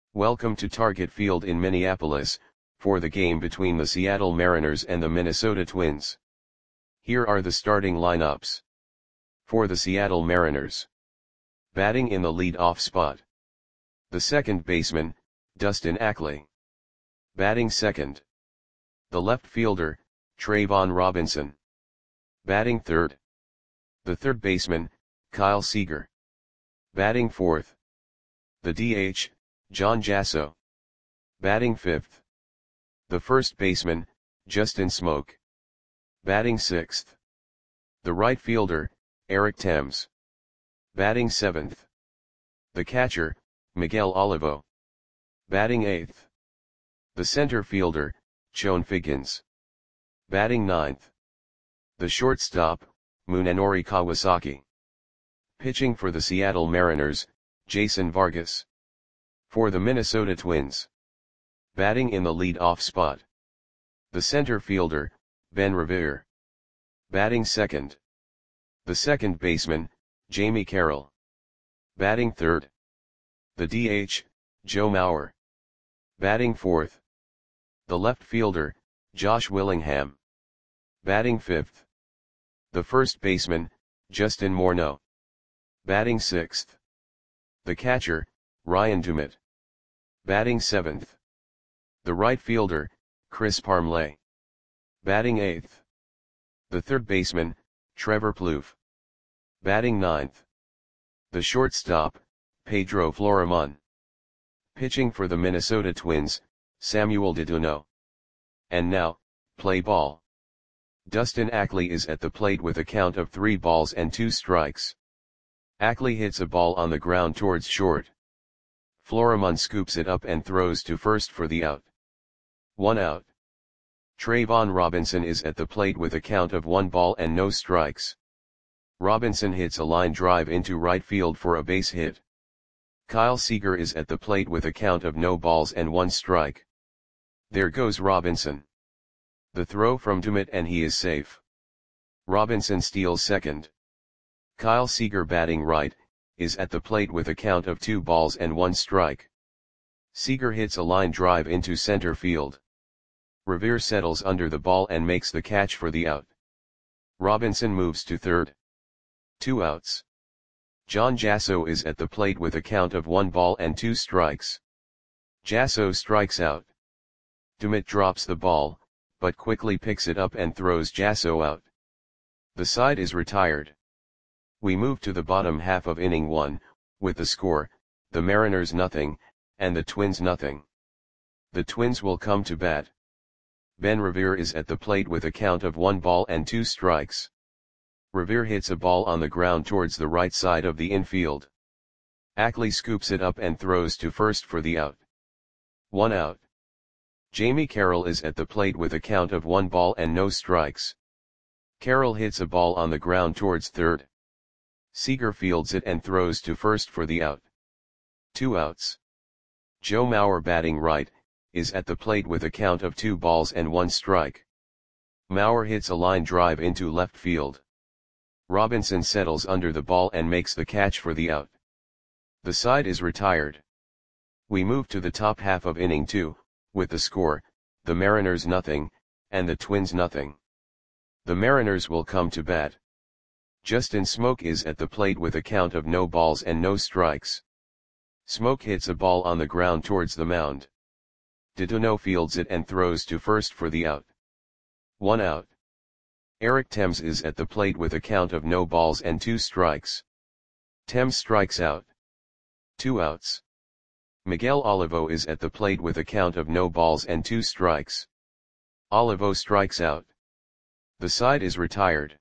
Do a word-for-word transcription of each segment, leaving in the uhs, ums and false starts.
Welcome to Target Field in Minneapolis, for the game between the Seattle Mariners and the Minnesota Twins. Here are the starting lineups. For the Seattle Mariners. Batting in the lead-off spot. The second baseman, Dustin Ackley. Batting second. The left fielder, Trayvon Robinson. Batting third. The third baseman, Kyle Seager. Batting fourth. The D H, John Jasso. Batting fifth. The first baseman, Justin Smoak. Batting sixth. The right fielder, Eric Thames. Batting seventh. The catcher, Miguel Olivo. Batting eighth. The center fielder, Chone Figgins. Batting ninth. The shortstop, Munenori Kawasaki. Pitching for the Seattle Mariners, Jason Vargas. For the Minnesota Twins. Batting in the lead-off spot. The center fielder, Ben Revere. Batting second. The second baseman, Jamie Carroll. Batting third. The D H, Joe Mauer. Batting fourth. The left fielder, Josh Willingham. Batting fifth. The first baseman, Justin Morneau. Batting sixth. The catcher, Ryan Dumet. Batting seventh. The right fielder, Chris Parmelee. Batting eighth. The third baseman, Trevor Plouffe. Batting ninth. The shortstop, Pedro Florimon. Pitching for the Minnesota Twins, Samuel Deduno. And now, play ball. Dustin Ackley is at the plate with a count of three balls and two strikes. Ackley hits a ball on the ground towards short. Florimon scoops it up and throws to first for the out. One out. Trayvon Robinson is at the plate with a count of one ball and no strikes. Robinson hits a line drive into right field for a base hit. Kyle Seager is at the plate with a count of no balls and one strike. There goes Robinson. The throw from Dumet and he is safe. Robinson steals second. Kyle Seager, batting right, is at the plate with a count of two balls and one strike. Seager hits a line drive into center field. Revere settles under the ball and makes the catch for the out. Robinson moves to third. Two outs. John Jasso is at the plate with a count of one ball and two strikes. Jasso strikes out. Dumet drops the ball, but quickly picks it up and throws Jasso out. The side is retired. We move to the bottom half of inning one, with the score, the Mariners nothing, and the Twins nothing. The Twins will come to bat. Ben Revere is at the plate with a count of one ball and two strikes. Revere hits a ball on the ground towards the right side of the infield. Ackley scoops it up and throws to first for the out. One out. Jamie Carroll is at the plate with a count of one ball and no strikes. Carroll hits a ball on the ground towards third. Seager fields it and throws to first for the out. Two outs. Joe Mauer, batting right, is at the plate with a count of two balls and one strike. Mauer hits a line drive into left field. Robinson settles under the ball and makes the catch for the out. The side is retired. We move to the top half of inning two, with the score, the Mariners nothing, and the Twins nothing. The Mariners will come to bat. Justin Smoak is at the plate with a count of no balls and no strikes. Smoak hits a ball on the ground towards the mound. Deduno fields it and throws to first for the out. One out. Eric Thames is at the plate with a count of no balls and two strikes. Thames strikes out. Two outs. Miguel Olivo is at the plate with a count of no balls and two strikes. Olivo strikes out. The side is retired.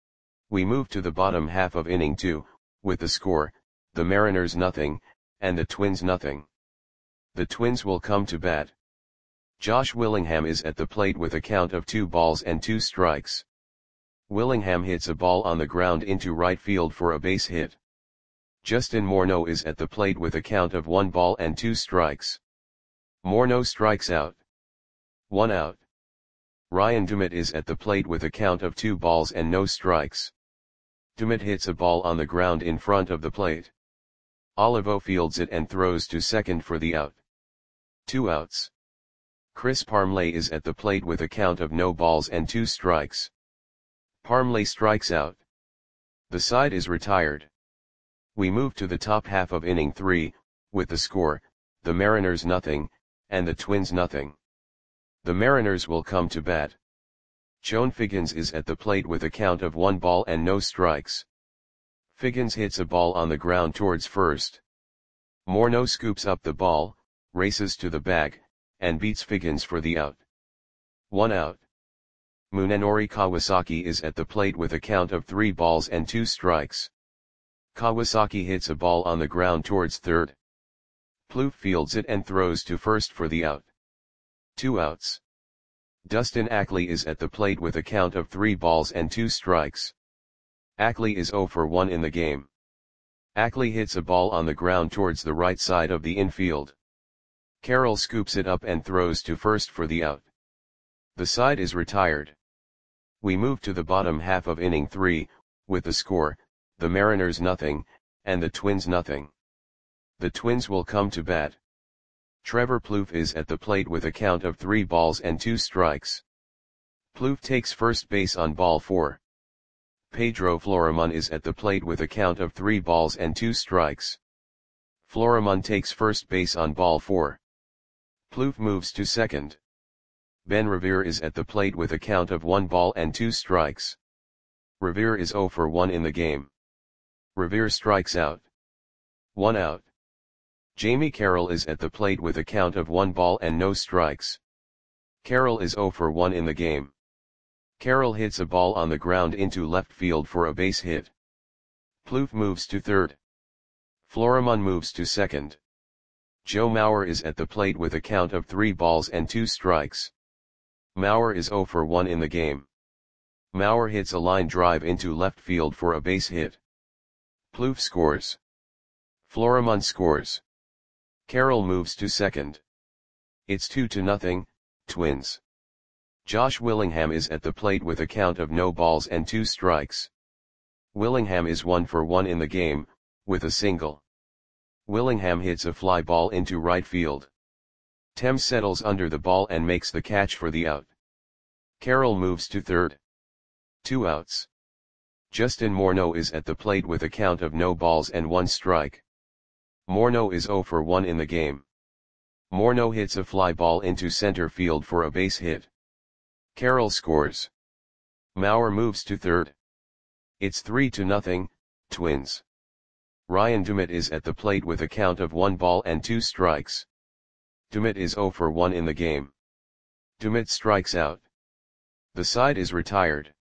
We move to the bottom half of inning two, with the score, the Mariners nothing, and the Twins nothing. The Twins will come to bat. Josh Willingham is at the plate with a count of two balls and two strikes. Willingham hits a ball on the ground into right field for a base hit. Justin Morneau is at the plate with a count of one ball and two strikes. Morneau strikes out. One out. Ryan Dumet is at the plate with a count of two balls and no strikes. Dumet hits a ball on the ground in front of the plate. Olivo fields it and throws to second for the out. Two outs. Chris Parmelee is at the plate with a count of no balls and two strikes. Parmelee strikes out. The side is retired. We move to the top half of inning three, with the score, the Mariners nothing, and the Twins nothing. The Mariners will come to bat. Chone Figgins is at the plate with a count of one ball and no strikes. Figgins hits a ball on the ground towards first. Morneau scoops up the ball, races to the bag, and beats Figgins for the out. One out. Munenori Kawasaki is at the plate with a count of three balls and two strikes. Kawasaki hits a ball on the ground towards third. Plouffe fields it and throws to first for the out. Two outs. Dustin Ackley is at the plate with a count of three balls and two strikes. Ackley is oh for one in the game. Ackley hits a ball on the ground towards the right side of the infield. Carroll scoops it up and throws to first for the out. The side is retired. We move to the bottom half of inning three, with the score, the Mariners nothing, and the Twins nothing. The Twins will come to bat. Trevor Plouffe is at the plate with a count of three balls and two strikes. Plouffe takes first base on ball four. Pedro Florimon is at the plate with a count of three balls and two strikes. Florimon takes first base on ball four. Plouffe moves to second. Ben Revere is at the plate with a count of one ball and two strikes. Revere is oh for one in the game. Revere strikes out. One out. Jamie Carroll is at the plate with a count of one ball and no strikes. Carroll is oh for one in the game. Carroll hits a ball on the ground into left field for a base hit. Plouffe moves to third. Florimon moves to second. Joe Mauer is at the plate with a count of three balls and two strikes. Mauer is oh for one in the game. Mauer hits a line drive into left field for a base hit. Plouffe scores. Florimon scores. Carroll moves to second. It's two to nothing, Twins. Josh Willingham is at the plate with a count of no balls and two strikes. Willingham is one for one in the game, with a single. Willingham hits a fly ball into right field. Thames settles under the ball and makes the catch for the out. Carroll moves to third. Two outs. Justin Morneau is at the plate with a count of no balls and one strike. Morneau is oh for one in the game. Morneau hits a fly ball into center field for a base hit. Carroll scores. Mauer moves to third. It's three to nothing, Twins. Ryan Dumit is at the plate with a count of one ball and two strikes. Dumit is oh for one in the game. Dumit strikes out. The side is retired.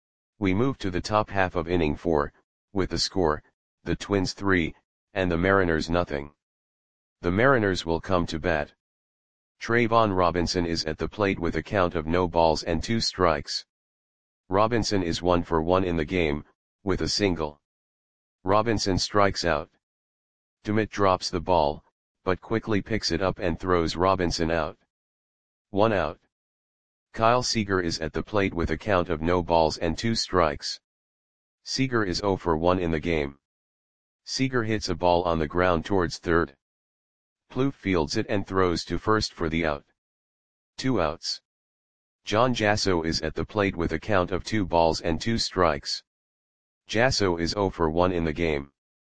We move to the top half of inning four, with the score, the Twins three, and the Mariners nothing. The Mariners will come to bat. Trayvon Robinson is at the plate with a count of no balls and two strikes. Robinson is one for one in the game, with a single. Robinson strikes out. Dumit drops the ball, but quickly picks it up and throws Robinson out. One out. Kyle Seager is at the plate with a count of no balls and two strikes. Seager is oh for one in the game. Seager hits a ball on the ground towards third. Plouffe fields it and throws to first for the out. Two outs. John Jasso is at the plate with a count of two balls and two strikes. Jasso is oh for one in the game.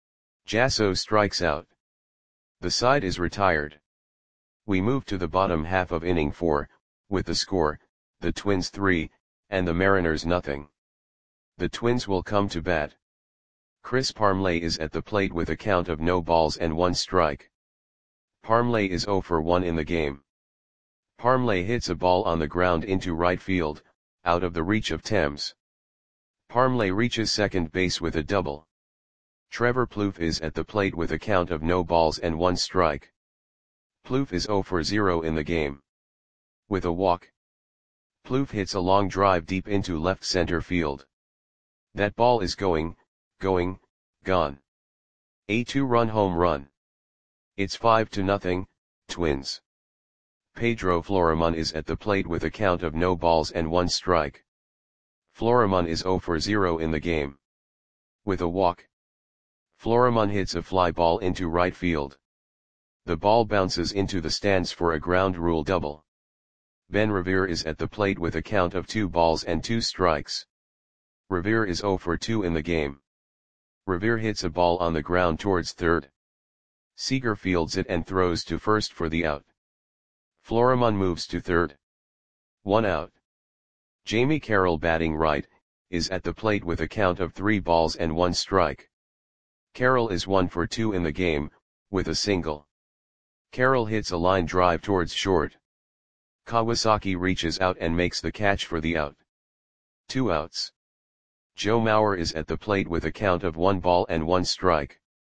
Jasso strikes out. The side is retired. We move to the bottom half of inning four, with the score, the Twins three, and the Mariners nothing. The Twins will come to bat. Chris Parmelee is at the plate with a count of no balls and one strike. Parmelee is oh for one in the game. Parmelee hits a ball on the ground into right field, out of the reach of Thames. Parmelee reaches second base with a double. Trevor Plouffe is at the plate with a count of no balls and one strike. Plouffe is oh for zero in the game. With a walk. Plouffe hits a long drive deep into left center field. That ball is going, going, gone. A two-run home run. It's five to nothing, Twins. Pedro Florimon is at the plate with a count of no balls and one strike. Florimon is oh for zero in the game. With a walk. Florimon hits a fly ball into right field. The ball bounces into the stands for a ground rule double. Ben Revere is at the plate with a count of two balls and two strikes. Revere is zero for two in the game. Revere hits a ball on the ground towards third. Seager fields it and throws to first for the out. Florimon moves to third. One out. Jamie Carroll, batting right, is at the plate with a count of three balls and one strike. Carroll is one for two in the game, with a single. Carroll hits a line drive towards short. Kawasaki reaches out and makes the catch for the out. Two outs. Joe Mauer is at the plate with a count of one ball and one strike.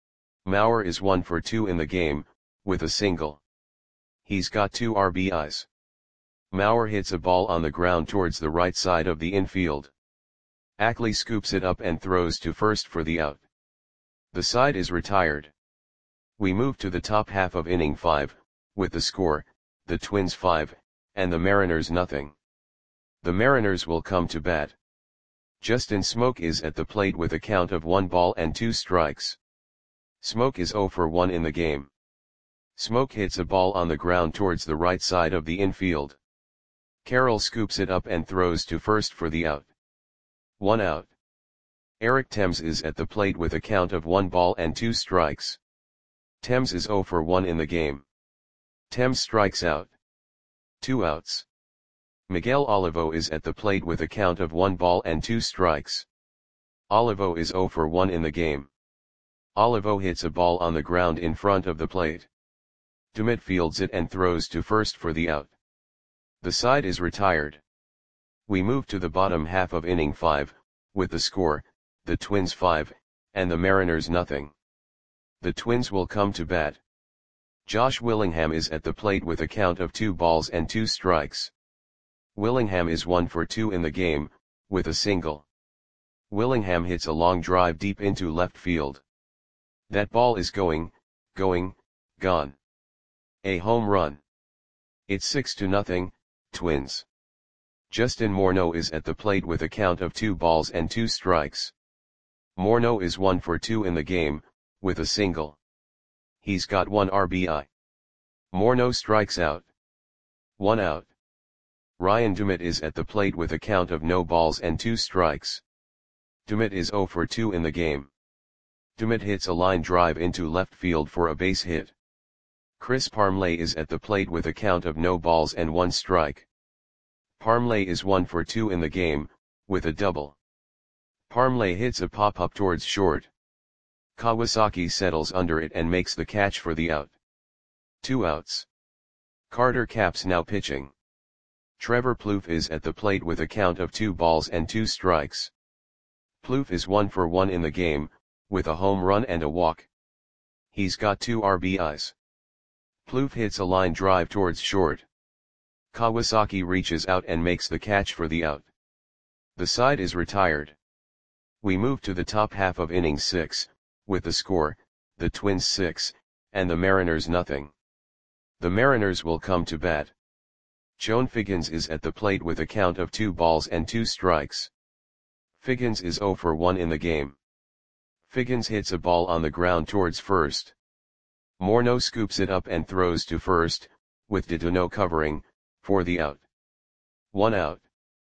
Mauer is one for two in the game, with a single. He's got two R B Is. Mauer hits a ball on the ground towards the right side of the infield. Ackley scoops it up and throws to first for the out. The side is retired. We move to the top half of inning five, with the score, the Twins five, and the Mariners nothing. The Mariners will come to bat. Justin Smoke is at the plate with a count of one ball and two strikes. Smoke is zero for one in the game. Smoke hits a ball on the ground towards the right side of the infield. Carroll scoops it up and throws to first for the out. One out. Eric Thames is at the plate with a count of one ball and two strikes. Thames is zero for one in the game. Thames strikes out. Two outs. Miguel Olivo is at the plate with a count of one ball and two strikes. Olivo is zero for one in the game. Olivo hits a ball on the ground in front of the plate. Dummett fields it and throws to first for the out. The side is retired. We move to the bottom half of inning five, with the score, the Twins five, and the Mariners nothing. The Twins will come to bat. Josh Willingham is at the plate with a count of two balls and two strikes. Willingham is one for two in the game, with a single. Willingham hits a long drive deep into left field. That ball is going, going, gone. A home run. It's six to nothing, Twins. Justin Morneau is at the plate with a count of two balls and two strikes. Morneau is one for two in the game, with a single. He's got one R B I. Morneau strikes out. One out. Ryan Dummett is at the plate with a count of no balls and two strikes. Dummett is zero for two in the game. Dummett hits a line drive into left field for a base hit. Chris Parmelee is at the plate with a count of no balls and one strike. Parmelee is one for two in the game, with a double. Parmelee hits a pop-up towards short. Kawasaki settles under it and makes the catch for the out. Two outs. Carter Capps now pitching. Trevor Plouffe is at the plate with a count of two balls and two strikes. Plouffe is one for one in the game, with a home run and a walk. He's got two R B Is. Plouffe hits a line drive towards short. Kawasaki reaches out and makes the catch for the out. The side is retired. We move to the top half of inning six, with the score, the Twins six, and the Mariners nothing. The Mariners will come to bat. Joan Figgins is at the plate with a count of two balls and two strikes. Figgins is zero for one in the game. Figgins hits a ball on the ground towards first. Morneau scoops it up and throws to first, with Dedeneau covering, for the out. One out.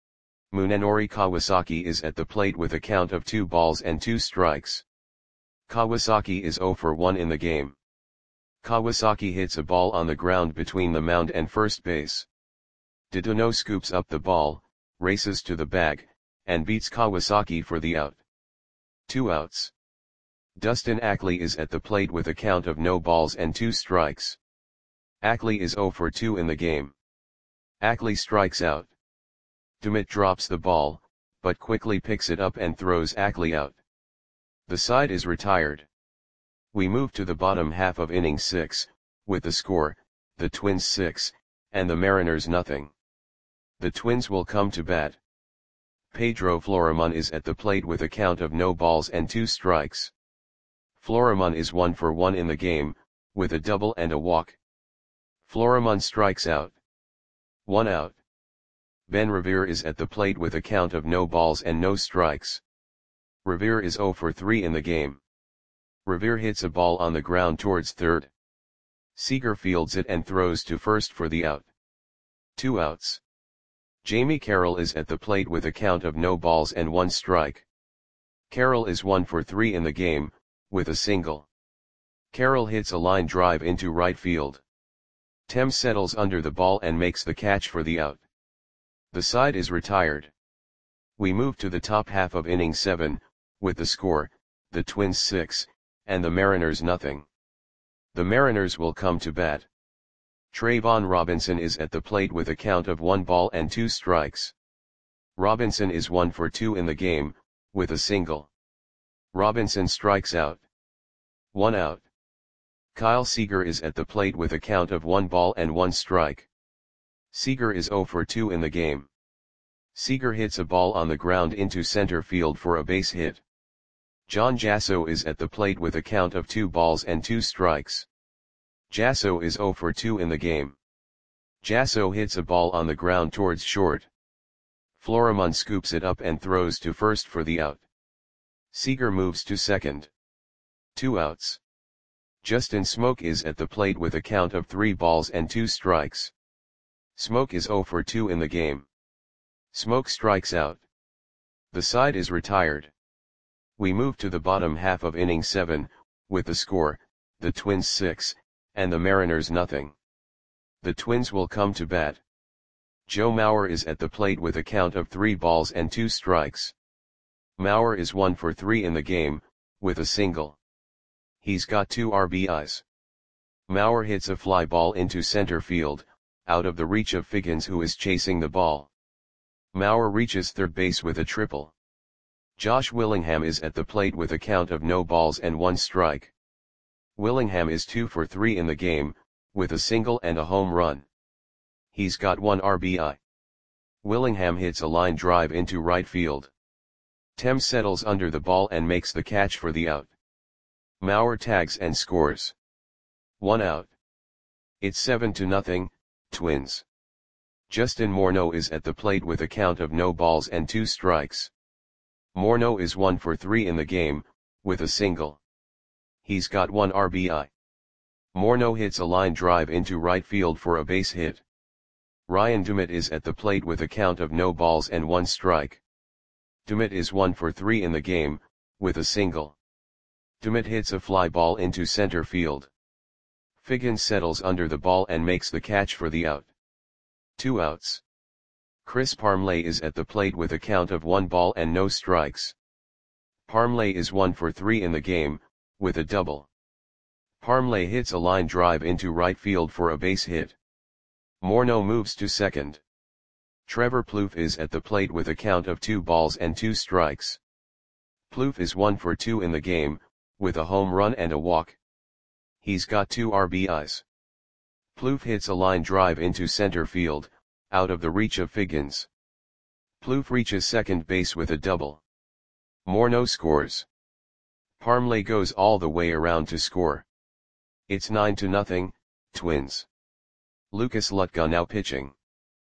Munenori Kawasaki is at the plate with a count of two balls and two strikes. Kawasaki is zero for one in the game. Kawasaki hits a ball on the ground between the mound and first base. Dedeneau scoops up the ball, races to the bag, and beats Kawasaki for the out. Two outs. Dustin Ackley is at the plate with a count of no balls and two strikes. Ackley is zero for two in the game. Ackley strikes out. Dummett drops the ball, but quickly picks it up and throws Ackley out. The side is retired. We move to the bottom half of inning six, with the score, the Twins six, and the Mariners nothing. The Twins will come to bat. Pedro Florimon is at the plate with a count of no balls and two strikes. Florimon is one for one in the game, with a double and a walk. Florimon strikes out. One out. Ben Revere is at the plate with a count of no balls and no strikes. Revere is zero for three in the game. Revere hits a ball on the ground towards third. Seager fields it and throws to first for the out. Two outs. Jamie Carroll is at the plate with a count of no balls and one strike. Carroll is one for three in the game, with a single. Carroll hits a line drive into right field. Thames settles under the ball and makes the catch for the out. The side is retired. We move to the top half of inning seven, with the score, the Twins six, and the Mariners nothing. The Mariners will come to bat. Trayvon Robinson is at the plate with a count of one ball and two strikes. Robinson is one for two in the game, with a single. Robinson strikes out. One out. Kyle Seager is at the plate with a count of one ball and one strike. Seager is zero for two in the game. Seager hits a ball on the ground into center field for a base hit. John Jasso is at the plate with a count of two balls and two strikes. Jasso is zero for two in the game. Jasso hits a ball on the ground towards short. Florimon scoops it up and throws to first for the out. Seager moves to second. Two outs. Justin Smoke is at the plate with a count of three balls and two strikes. Smoke is zero for two in the game. Smoke strikes out. The side is retired. We move to the bottom half of inning seven, with the score, the Twins six, and the Mariners nothing. The Twins will come to bat. Joe Mauer is at the plate with a count of three balls and two strikes. Mauer is one for three in the game, with a single. He's got two R B Is. Mauer hits a fly ball into center field, out of the reach of Figgins who is chasing the ball. Mauer reaches third base with a triple. Josh Willingham is at the plate with a count of no balls and one strike. Willingham is two for three in the game, with a single and a home run. He's got one R B I. Willingham hits a line drive into right field. Thames settles under the ball and makes the catch for the out. Mauer tags and scores. One out. It's seven to nothing, Twins. Justin Morneau is at the plate with a count of no balls and two strikes. Morneau is one for three in the game, with a single. He's got one R B I. Morneau hits a line drive into right field for a base hit. Ryan Dumit is at the plate with a count of no balls and one strike. Dumit is one for three in the game, with a single. Dumit hits a fly ball into center field. Figgins settles under the ball and makes the catch for the out. Two outs. Chris Parmelee is at the plate with a count of one ball and no strikes. Parmelee is one for three in the game, with a double. Parmelee hits a line drive into right field for a base hit. Morneau moves to second. Trevor Plouffe is at the plate with a count of two balls and two strikes. Plouffe is one for two in the game, with a home run and a walk. He's got two R B Is. Plouffe hits a line drive into center field, out of the reach of Figgins. Plouffe reaches second base with a double. Morneau scores. Parmelee goes all the way around to score. It's nine to nothing, Twins. Lucas Lutka now pitching.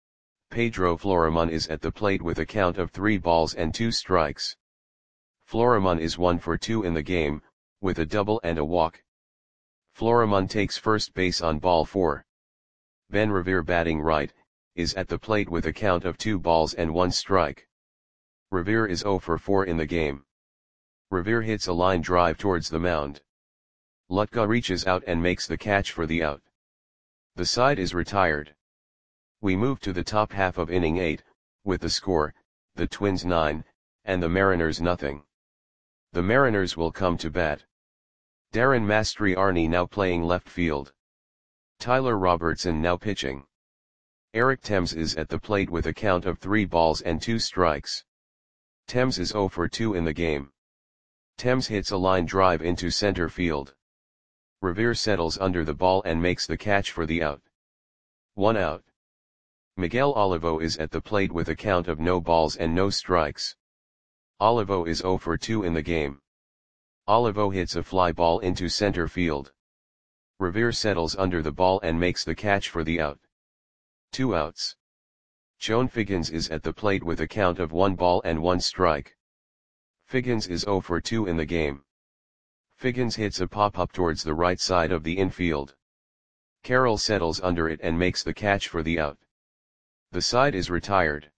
Pedro Florimon is at the plate with a count of three balls and two strikes. Florimon is one for two in the game, with a double and a walk. Florimon takes first base on ball four. Ben Revere batting right, is at the plate with a count of two balls and one strike. Revere is zero for four in the game. Revere hits a line drive towards the mound. Lutka reaches out and makes the catch for the out. The side is retired. We move to the top half of inning eight, with the score, the Twins nine, and the Mariners nothing. The Mariners will come to bat. Darren Mastriani now playing left field. Tyler Robertson now pitching. Eric Thames is at the plate with a count of three balls and two strikes. Thames is zero for two in the game. Thames hits a line drive into center field. Revere settles under the ball and makes the catch for the out. One out. Miguel Olivo is at the plate with a count of no balls and no strikes. Olivo is zero for two in the game. Olivo hits a fly ball into center field. Revere settles under the ball and makes the catch for the out. Two outs. Joan Figgins is at the plate with a count of one ball and one strike. Figgins is zero for two in the game. Figgins hits a pop-up towards the right side of the infield. Carroll settles under it and makes the catch for the out. The side is retired.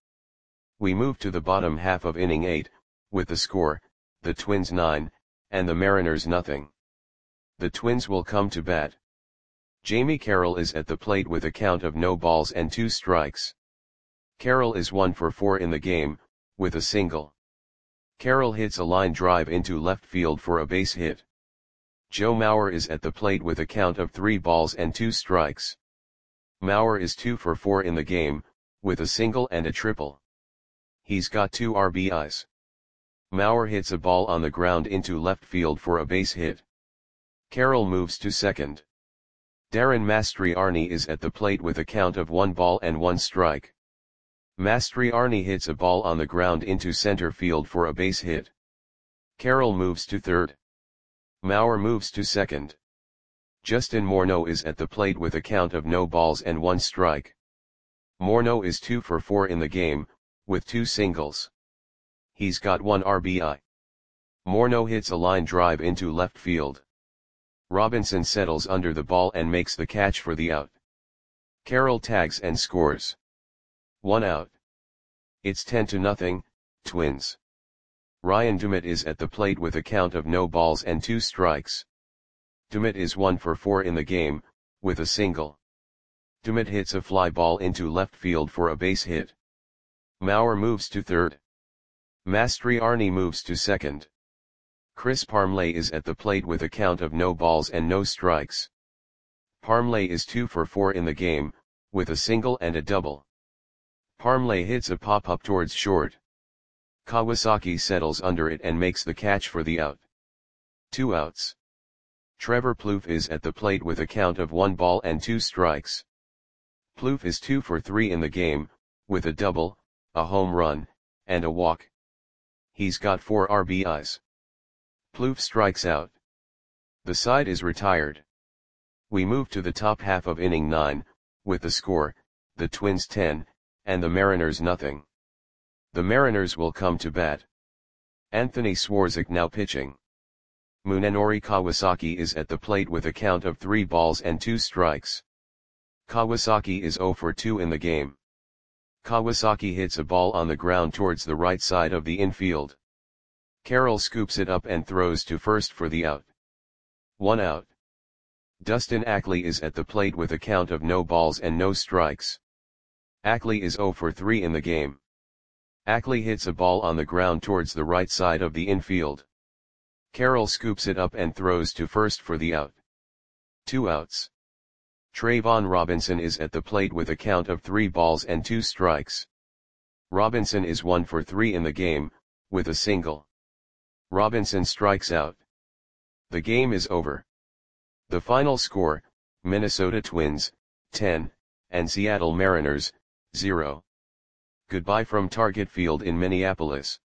We move to the bottom half of inning eight, with the score, the Twins nine, and the Mariners nothing. The Twins will come to bat. Jamie Carroll is at the plate with a count of no balls and two strikes. Carroll is one for four in the game, with a single. Carroll hits a line drive into left field for a base hit. Joe Mauer is at the plate with a count of three balls and two strikes. Mauer is two for four in the game, with a single and a triple. He's got two R B Is. Mauer hits a ball on the ground into left field for a base hit. Carroll moves to second. Darren Mastriani is at the plate with a count of one ball and one strike. Mastriani hits a ball on the ground into center field for a base hit. Carroll moves to third. Mauer moves to second. Justin Morneau is at the plate with a count of no balls and one strike. Morneau is two for four in the game, with two singles. He's got one R B I. Morneau hits a line drive into left field. Robinson settles under the ball and makes the catch for the out. Carroll tags and scores. One out. It's ten to nothing, Twins. Ryan Dumit is at the plate with a count of no balls and two strikes. Dumit is one for four in the game, with a single. Dumit hits a fly ball into left field for a base hit. Mauer moves to third. Mastriani moves to second. Chris Parmelee is at the plate with a count of no balls and no strikes. Parmelee is two for four in the game, with a single and a double. Parmelee hits a pop-up towards short. Kawasaki settles under it and makes the catch for the out. Two outs. Trevor Plouffe is at the plate with a count of one ball and two strikes. Plouffe is two for three in the game, with a double, a home run, and a walk. He's got four R B Is. Plouffe strikes out. The side is retired. We move to the top half of inning nine, with the score, the Twins ten, and the Mariners nothing. The Mariners will come to bat. Anthony Swarzak now pitching. Munenori Kawasaki is at the plate with a count of three balls and two strikes. Kawasaki is zero for two in the game. Kawasaki hits a ball on the ground towards the right side of the infield. Carroll scoops it up and throws to first for the out. One out. Dustin Ackley is at the plate with a count of no balls and no strikes. Ackley is zero for three in the game. Ackley hits a ball on the ground towards the right side of the infield. Carroll scoops it up and throws to first for the out. Two outs. Trayvon Robinson is at the plate with a count of three balls and two strikes. Robinson is one for three in the game, with a single. Robinson strikes out. The game is over. The final score, Minnesota Twins, ten, and Seattle Mariners, zero. Goodbye from Target Field in Minneapolis.